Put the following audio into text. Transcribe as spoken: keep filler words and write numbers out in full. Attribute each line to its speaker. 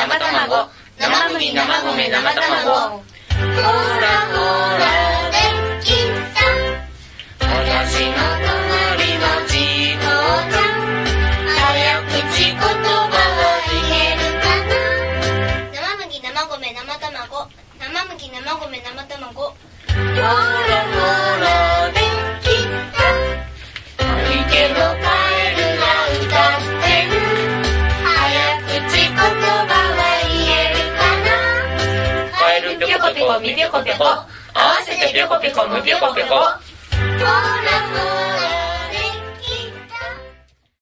Speaker 1: 生卵、生麦、生米、生卵。ほらほらできた。私の隣のちこちゃん、早口言葉は言えるかな。生麦、生米、生卵、生麦、生米、生卵。ほらほらできた。池のカエルが歌ってる。早口言葉は言えるかな。カエルぴょこぴこみぴょこぴょこ、合わせてぴょこぴこむぴょこぴょこ。ほらほら